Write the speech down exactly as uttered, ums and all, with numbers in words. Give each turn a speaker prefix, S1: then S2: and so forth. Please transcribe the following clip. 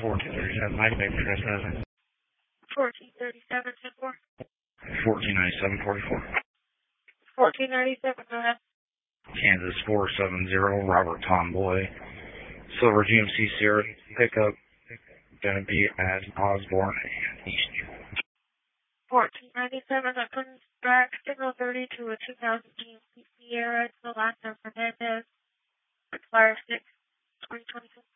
S1: fourteen thirty-seven, Mike Baker, Trespassing.
S2: fourteen thirty-seven, ten four.
S1: fourteen ninety-seven, forty-four.
S2: fourteen ninety-seven, go ahead.
S1: Kansas four seven zero, Robert Tomboy. Silver G M C Sierra pickup. Gonna be at Osborne and East.
S2: fourteen ninety-seven, I couldn't track signal thirty to a two thousand G M C Sierra. It's the last of Fernandez. Flyer six, twenty twenty-two.